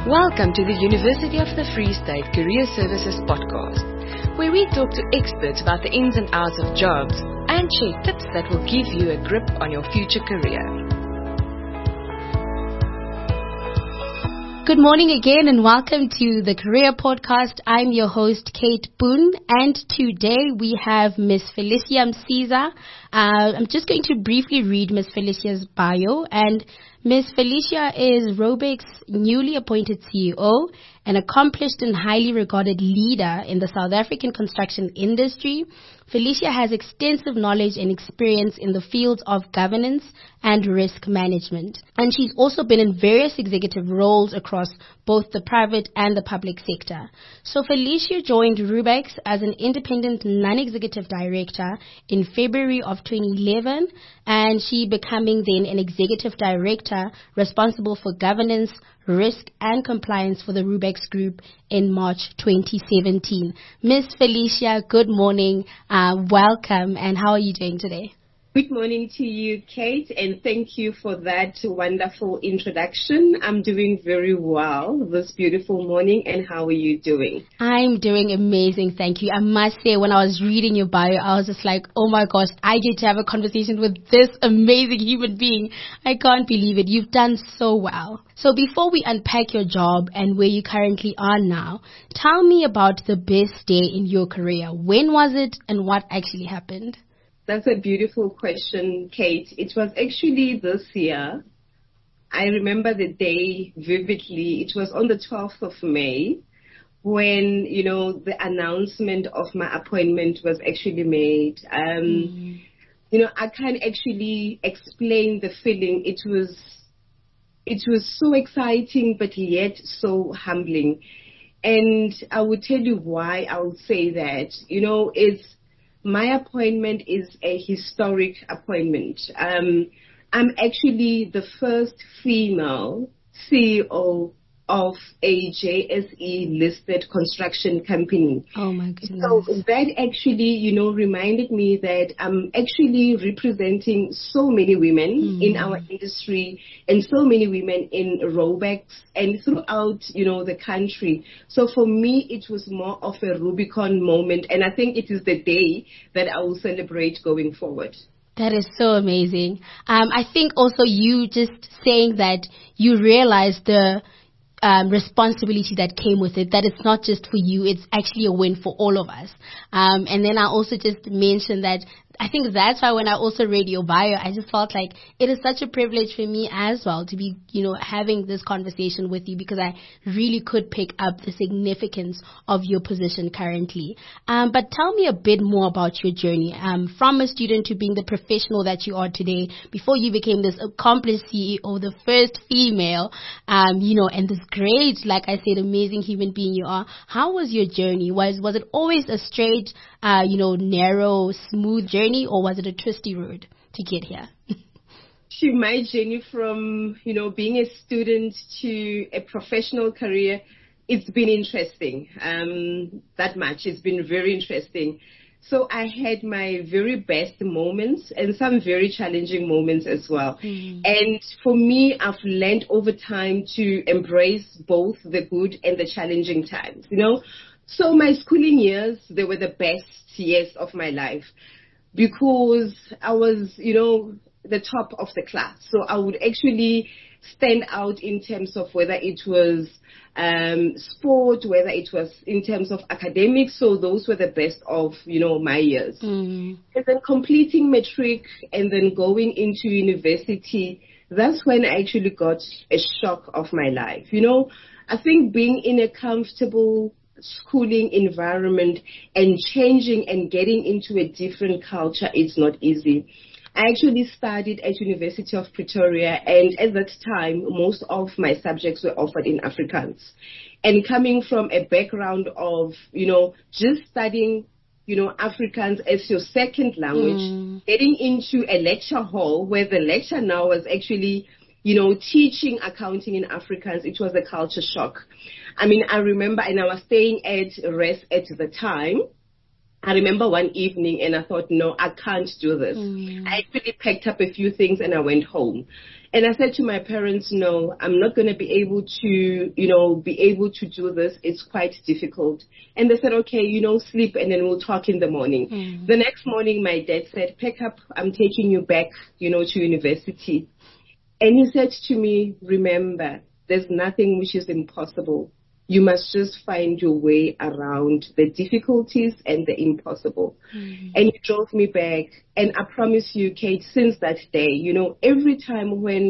Welcome to the University of the Free State Career Services podcast, where we talk to experts about the ins and outs of jobs and share tips that will give you a grip on your future career. Good morning again and welcome to the Career Podcast. I'm your host, Kate Boone, and today we have Miss Felicia Msiza. I'm just going to briefly read Miss Felicia's bio, and Miss Felicia is Rubik's newly appointed CEO, an accomplished and highly regarded leader in the South African construction industry. Felicia has extensive knowledge and experience in the fields of governance and risk management. And she's also been in various executive roles across both the private and the public sector. So Felicia joined Rubix as an independent non-executive director in February of 2011, and she becoming then an executive director responsible for governance, risk and compliance for the Rubix Group in March 2017. Miss Felicia, good morning. Welcome, and how are you doing today? Good morning to you, Kate, and thank you for that wonderful introduction. I'm doing very well this beautiful morning, and how are you doing? I'm doing amazing, thank you. I must say, when I was reading your bio, I was just like, oh my gosh, I get to have a conversation with this amazing human being. I can't believe it. You've done so well. So before we unpack your job and where you currently are now, tell me about the best day in your career. When was it and what actually happened? That's a beautiful question, Kate. It was actually this year. I remember the day vividly. It was on the 12th of May when, the announcement of my appointment was actually made. I can't actually explain the feeling. It was so exciting, but yet so humbling. And I would tell you why I would say that. My appointment is a historic appointment. I'm actually the first female CEO of a JSE listed construction company. Oh my goodness. So that actually, reminded me that I'm actually representing so many women in our industry and so many women in Rubix and throughout, the country. So for me, it was more of a Rubicon moment, and I think it is the day that I will celebrate going forward. That is so amazing. I think also you just saying that you realize the responsibility that came with it, that it's not just for you, it's actually a win for all of us. And then I also just mentioned that I think that's why when I also read your bio, I just felt like it is such a privilege for me as well to be, having this conversation with you, because I really could pick up the significance of your position currently. But tell me a bit more about your journey, from a student to being the professional that you are today, before you became this accomplished CEO, the first female, and this great, like I said, amazing human being you are. How was your journey? Was it always a straight, narrow, smooth journey, or was it a twisty road to get here? To my journey from, being a student to a professional career, it's been interesting. That much. It's been very interesting. So I had my very best moments and some very challenging moments as well. And for me, I've learned over time to embrace both the good and the challenging times, So my schooling years, they were the best years of my life, because I was, the top of the class. So I would actually stand out in terms of whether it was sport, whether it was in terms of academics. So those were the best of, my years. And then completing matric and then going into university, that's when I actually got a shock of my life. I think being in a comfortable schooling environment and changing and getting into a different culture, it's not easy. I actually studied at University of Pretoria, and at that time, most of my subjects were offered in Afrikaans. And coming from a background of, just studying, Afrikaans as your second language, getting into a lecture hall where the lecturer now was actually, teaching accounting in Afrikaans, it was a culture shock. I remember, and I was staying at RES at the time. I remember one evening and I thought, no, I can't do this. I actually packed up a few things and I went home. And I said to my parents, no, I'm not going to be able to, do this. It's quite difficult. And they said, okay, sleep and then we'll talk in the morning. The next morning, my dad said, pack up, I'm taking you back, to university. And he said to me, remember, there's nothing which is impossible. You must just find your way around the difficulties and the impossible. And he drove me back. And I promise you, Kate, since that day, every time when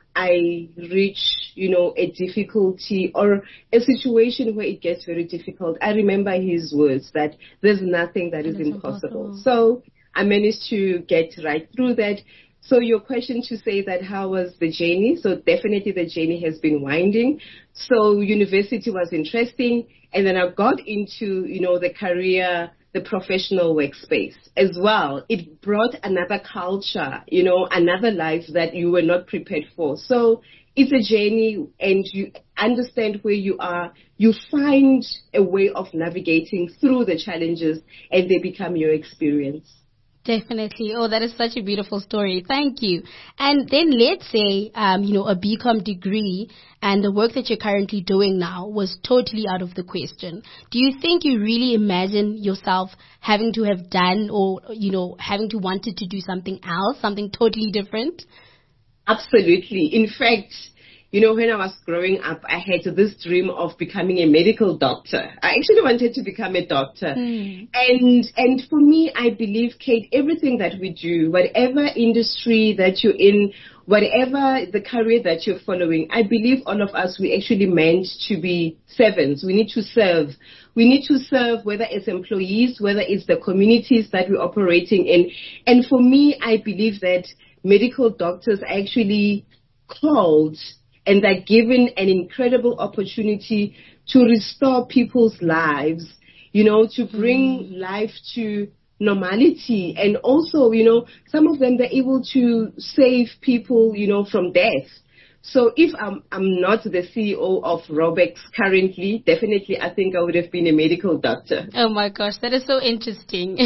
I reach, a difficulty or a situation where it gets very difficult, I remember his words that there's nothing that is impossible. So I managed to get right through that. So your question to say that how was the journey? So definitely the journey has been winding. So university was interesting. And then I got into, the career, the professional workspace as well. It brought another culture, another life that you were not prepared for. So it's a journey and you understand where you are. You find a way of navigating through the challenges and they become your experience. Definitely. Oh, that is such a beautiful story. Thank you. And then let's say, a BCom degree and the work that you're currently doing now was totally out of the question. Do you think you really imagine yourself having to have done or, having to wanted to do something else, something totally different? Absolutely. In fact, when I was growing up, I had this dream of becoming a medical doctor. I actually wanted to become a doctor. And for me, I believe, Kate, everything that we do, whatever industry that you're in, whatever the career that you're following, I believe all of us, we actually meant to be servants. We need to serve. We need to serve whether it's employees, whether it's the communities that we're operating in. And for me, I believe that medical doctors are actually called and they're given an incredible opportunity to restore people's lives, to bring life to normality. And also, some of them, they're able to save people, from death. So if I'm not the CEO of Raubex currently, definitely I think I would have been a medical doctor. Oh my gosh, that is so interesting.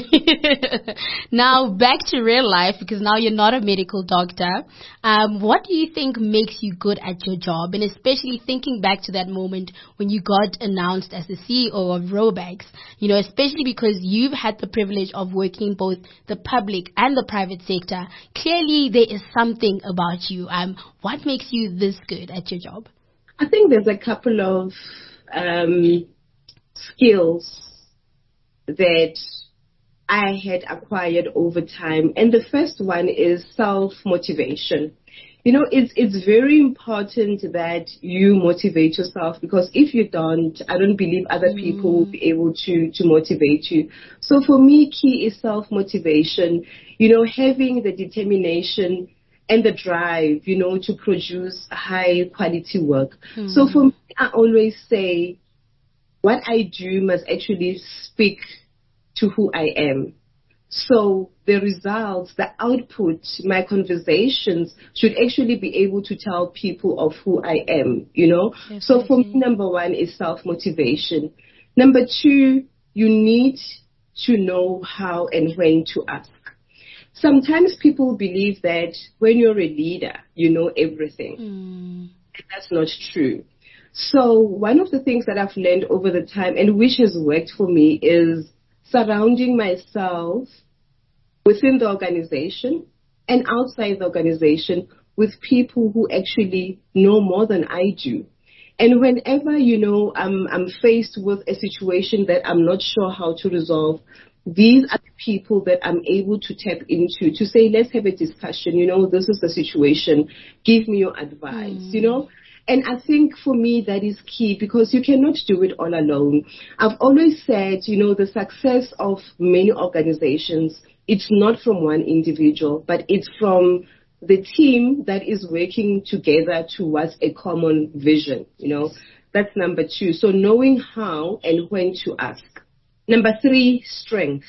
Now back to real life, because now you're not a medical doctor. What do you think makes you good at your job? And especially thinking back to that moment when you got announced as the CEO of Raubex, especially because you've had the privilege of working both the public and the private sector. Clearly there is something about you. What makes you this good at your job? I think there's a couple of skills that I had acquired over time. And the first one is self-motivation. It's very important that you motivate yourself, because if you don't, I don't believe other people will be able to motivate you. So for me, key is self-motivation, having the determination and the drive, to produce high quality work. So for me, I always say what I do must actually speak to who I am. So the results, the output, my conversations should actually be able to tell people of who I am, Definitely. So for me, number one is self-motivation. Number two, you need to know how and when to ask. Sometimes people believe that when you're a leader, you know everything. And that's not true. So one of the things that I've learned over the time and which has worked for me is surrounding myself within the organization and outside the organization with people who actually know more than I do. And whenever, I'm faced with a situation that I'm not sure how to resolve, these are the people that I'm able to tap into to say, let's have a discussion. This is the situation. Give me your advice, And I think for me that is key, because you cannot do it all alone. I've always said, the success of many organizations, it's not from one individual, but it's from the team that is working together towards a common vision. That's number two. So knowing how and when to ask. Number three, strength.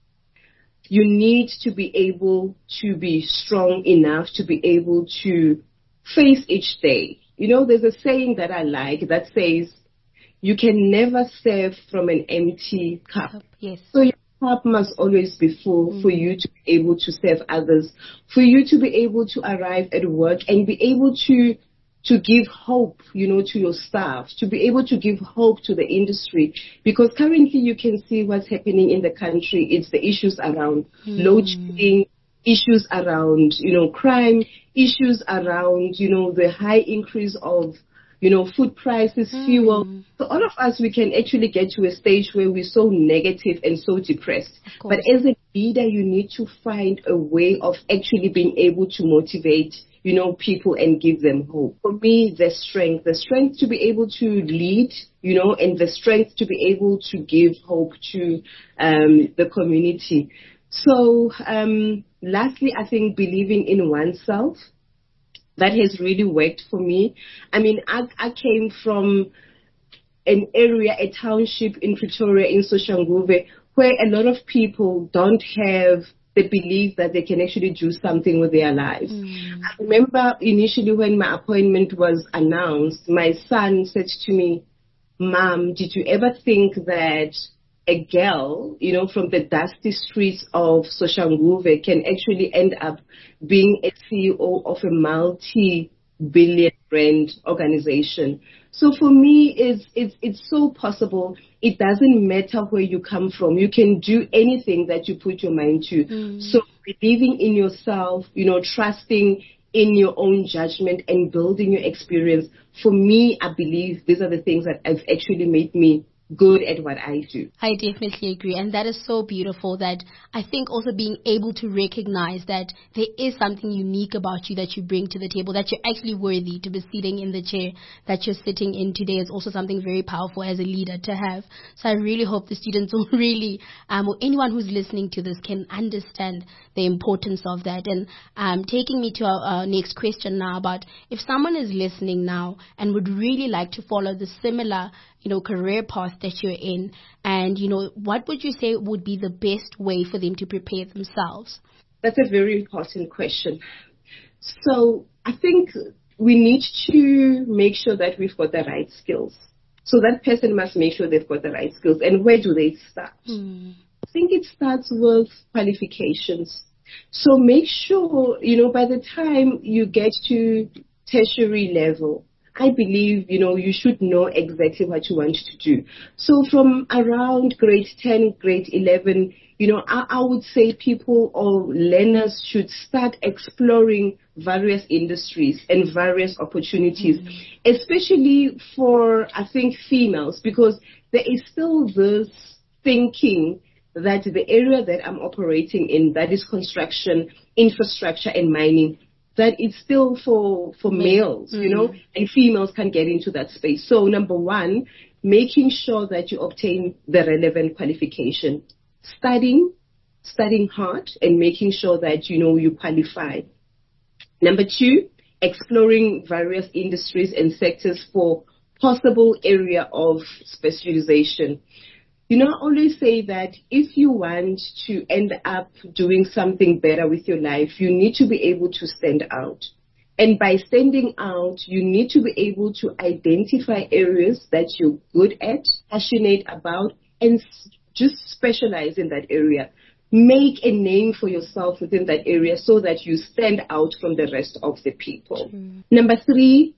You need to be able to be strong enough to be able to face each day. There's a saying that I like that says, you can never serve from an empty cup. Yes. So you cup must always be full for you to be able to serve others, for you to be able to arrive at work and be able to give hope, to your staff, to be able to give hope to the industry. Because currently you can see what's happening in the country. It's the issues around load shedding, issues around, crime, issues around, the high increase of, food prices, fuel. So all of us, we can actually get to a stage where we're so negative and so depressed. But as a leader, you need to find a way of actually being able to motivate, people and give them hope. For me, the strength to be able to lead, and the strength to be able to give hope to the community. So lastly, I think believing in oneself. That has really worked for me. I mean, I came from an area, a township in Pretoria, in Soshanguve, where a lot of people don't have the belief that they can actually do something with their lives. I remember initially when my appointment was announced, my son said to me, "Mom, did you ever think that a girl, from the dusty streets of Soshanguve can actually end up being a CEO of a multi-billion rand organization?" So for me, it's so possible. It doesn't matter where you come from. You can do anything that you put your mind to. So believing in yourself, trusting in your own judgment and building your experience. For me, I believe these are the things that have actually made me good at what I do. I definitely agree, and that is so beautiful. That I think also being able to recognize that there is something unique about you that you bring to the table, that you're actually worthy to be sitting in the chair that you're sitting in today, is also something very powerful as a leader to have. So I really hope the students will really, or anyone who's listening to this, can understand the importance of that. And taking me to our next question now, about if someone is listening now and would really like to follow the similar career path that you're in, and, what would you say would be the best way for them to prepare themselves? That's a very important question. So I think we need to make sure that we've got the right skills. So that person must make sure they've got the right skills. And where do they start? I think it starts with qualifications. So make sure, by the time you get to tertiary level, I believe, you should know exactly what you want to do. So from around grade 10, grade 11, I would say people or learners should start exploring various industries and various opportunities, especially for, I think, females, because there is still this thinking that the area that I'm operating in, that is construction, infrastructure, and mining, that it's still for males, and females can get into that space. So number one, making sure that you obtain the relevant qualification, studying hard and making sure that, you qualify. Number two, exploring various industries and sectors for possible area of specialization. I always say that if you want to end up doing something better with your life, you need to be able to stand out. And by standing out, you need to be able to identify areas that you're good at, passionate about, and just specialize in that area. Make a name for yourself within that area so that you stand out from the rest of the people. Number three,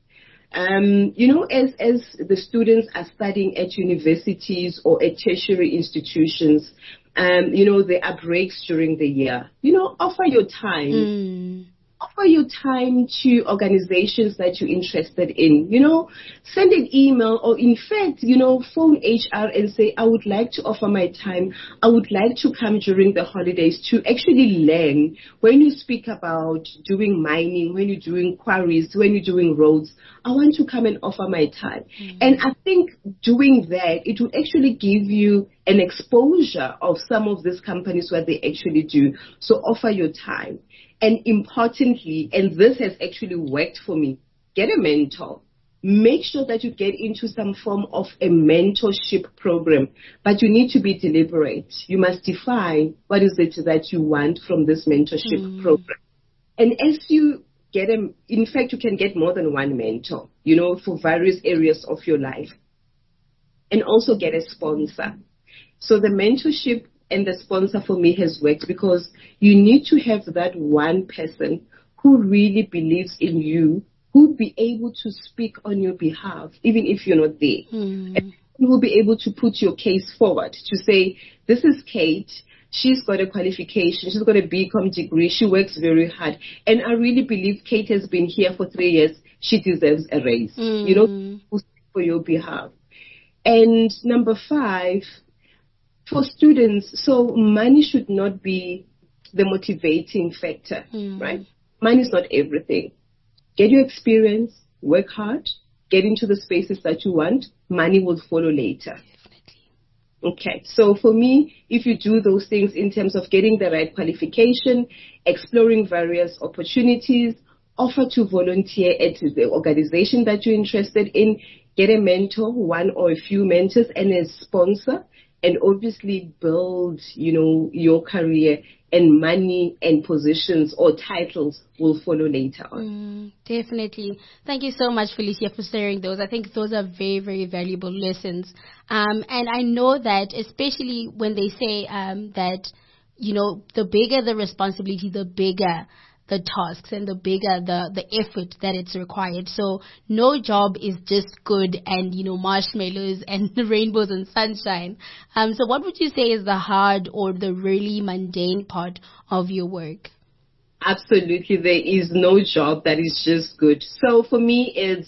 as the students are studying at universities or at tertiary institutions, there are breaks during the year. Offer your time. Offer your time to organizations that you're interested in. Send an email, or in fact, phone HR and say, I would like to offer my time. I would like to come during the holidays to actually learn. When you speak about doing mining, when you're doing quarries, when you're doing roads, I want to come and offer my time. And I think doing that, it will actually give you an exposure of some of these companies, what they actually do. So offer your time. And importantly, and this has actually worked for me, get a mentor. Make sure that you get into some form of a mentorship program, but you need to be deliberate. You must define what is it that you want from this mentorship program. And as you get in fact, you can get more than one mentor, for various areas of your life. And also get a sponsor. So the mentorship and the sponsor for me has worked because you need to have that one person who really believes in you, who'd be able to speak on your behalf, even if you're not there. And you will be able to put your case forward to say, this is Kate. She's got a qualification. She's got a BCom degree. She works very hard. And I really believe Kate has been here for 3 years. She deserves a raise. You know, who speak for your behalf. And number 5, for students, so money should not be the motivating factor, right? Money is not everything. Get your experience, work hard, get into the spaces that you want. Money will follow later. Okay, so for me, if you do those things in terms of getting the right qualification, exploring various opportunities, offer to volunteer at the organization that you're interested in, get a mentor, one or a few mentors, and a sponsor, and obviously build, you know, your career, and money and positions or titles will follow later on. Definitely. Thank you so much, Felicia, for sharing those. I think those are very, very valuable lessons. And I know that especially when they say that, you know, the bigger the responsibility, the bigger the tasks and the bigger the effort that it's required. So no job is just good and, you know, marshmallows and rainbows and sunshine. So what would you say is the hard or the really mundane part of your work? Absolutely. There is no job that is just good. So for me, it's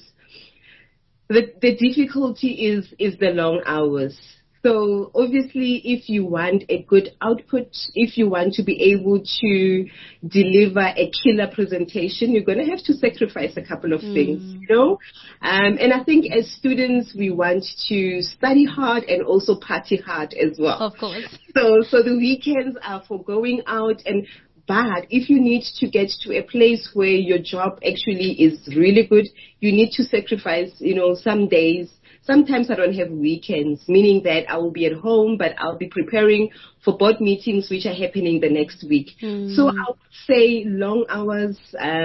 the difficulty is the long hours. So obviously, if you want a good output, if you want to be able to deliver a killer presentation, you're going to have to sacrifice a couple of things, you know. And I think as students, we want to study hard and also party hard as well. Of course. So the weekends are for going out and. But if you need to get to a place where your job actually is really good, you need to sacrifice, you know, some days. Sometimes I don't have weekends, meaning that I will be at home, but I'll be preparing for board meetings which are happening the next week. So I would say long hours,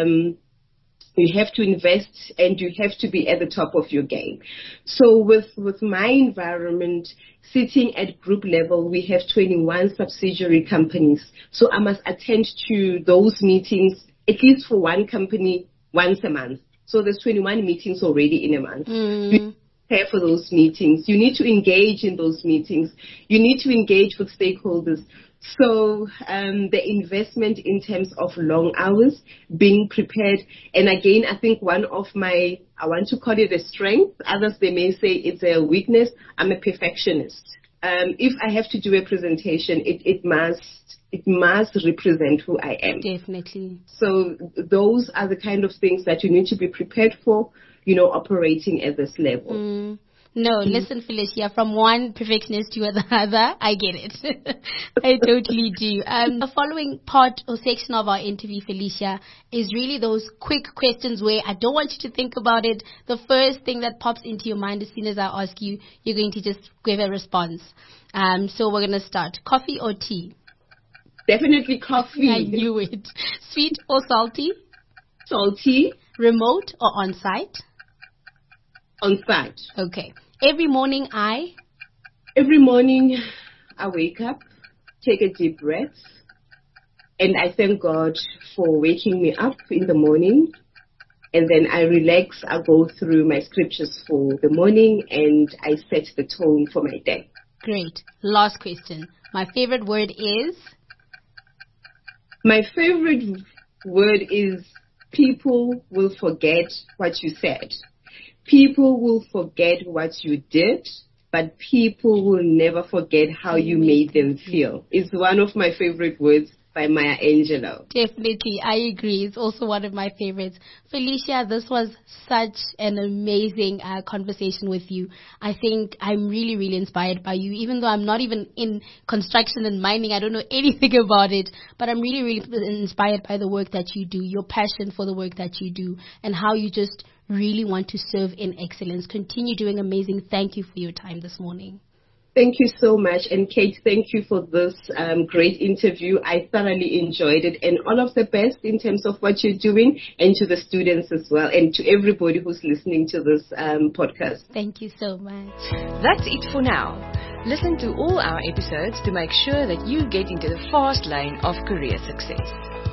you have to invest and you have to be at the top of your game. So with my environment, sitting at group level, we have 21 subsidiary companies. So I must attend to those meetings, at least for one company, once a month. So there's 21 meetings already in a month. You prepare for those meetings. You need to engage in those meetings. You need to engage with stakeholders. So the investment in terms of long hours, being prepared, and again, I think one of my, I want to call it a strength, others they may say it's a weakness, I'm a perfectionist. If I have to do a presentation, it must represent who I am. Definitely. So those are the kind of things that you need to be prepared for, you know, operating at this level. No, listen, Felicia, from one perfectionist to the other, I get it. I totally do. The following part or section of our interview, Felicia, is really those quick questions where I don't want you to think about it. The first thing that pops into your mind as soon as I ask you, you're going to just give a response. So we're going to start. Coffee or tea? Definitely coffee. I knew it. Sweet or salty? Salty. Remote or on-site? On-site. Okay. Every morning I wake up, take a deep breath, and I thank God for waking me up in the morning. And then I relax, I go through my scriptures for the morning, and I set the tone for my day. Great. Last question. My favorite word is? My favorite word is people will forget what you said. People will forget what you did, but people will never forget how you made them feel. It's one of my favorite words by Maya Angelou. Definitely, I agree. It's also one of my favorites. Felicia, this was such an amazing conversation with you. I think I'm really, really inspired by you, even though I'm not even in construction and mining. I don't know anything about it, but I'm really, really inspired by the work that you do, your passion for the work that you do, and how you just really want to serve in excellence. Continue doing amazing. Thank you for your time this morning. Thank you so much. And Kate, thank you for this great interview. I thoroughly enjoyed it, and all of the best in terms of what you're doing, and to the students as well, and to everybody who's listening to this podcast. Thank you so much. That's it for now. Listen to all our episodes to make sure that you get into the fast lane of career success.